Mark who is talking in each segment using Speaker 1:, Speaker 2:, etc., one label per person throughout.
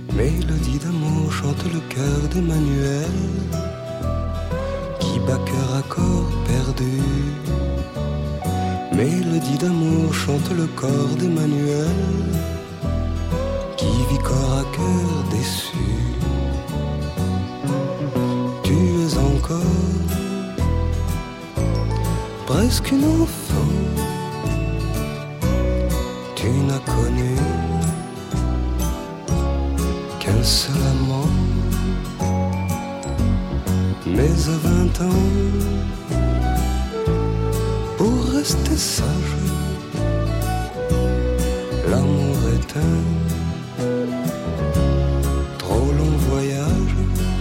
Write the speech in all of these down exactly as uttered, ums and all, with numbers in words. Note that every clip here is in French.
Speaker 1: Mélodie d'amour chante le cœur d'Emmanuel qui bat cœur à corps perdu. Mélodie d'amour chante le corps d'Emmanuel qui vit corps à cœur déçu. Tu es encore presque une enfant, tu n'as connu qu'un seul amant. Mais à vingt ans, pour rester sage, l'amour est un trop long voyage.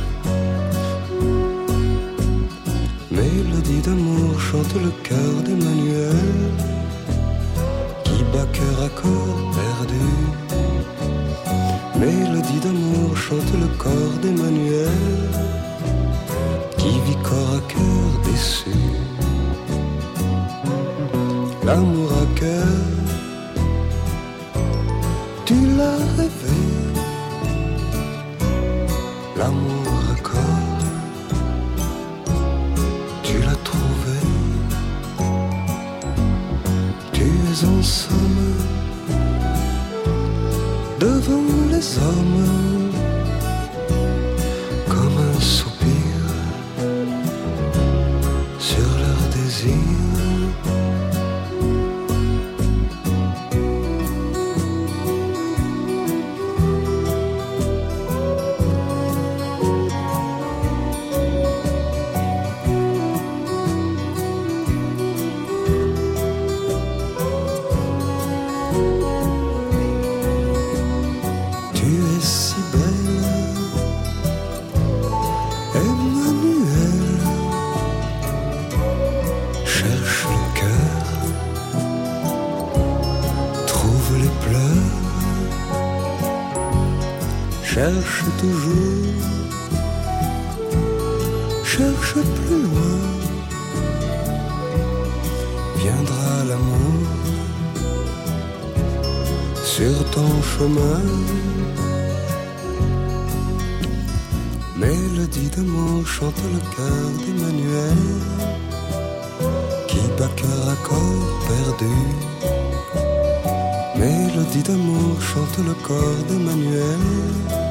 Speaker 1: Mélodie d'amour chante le cœur d'Emmanuel qui bat cœur à corps perdu. Mélodie d'amour chante le corps d'Emmanuel qui vit corps à cœur déçu. L'amour à cœur, tu l'as rêvé. L'amour à corps, tu l'as trouvé. Tu es en somme devant les hommes comme un soupir sur leur désir. Cherche toujours, cherche plus loin, viendra l'amour sur ton chemin. Mélodie d'amour chante le cœur d'Emmanuel qui bat cœur à corps perdu. Mélodie d'amour chante le corps d'Emmanuel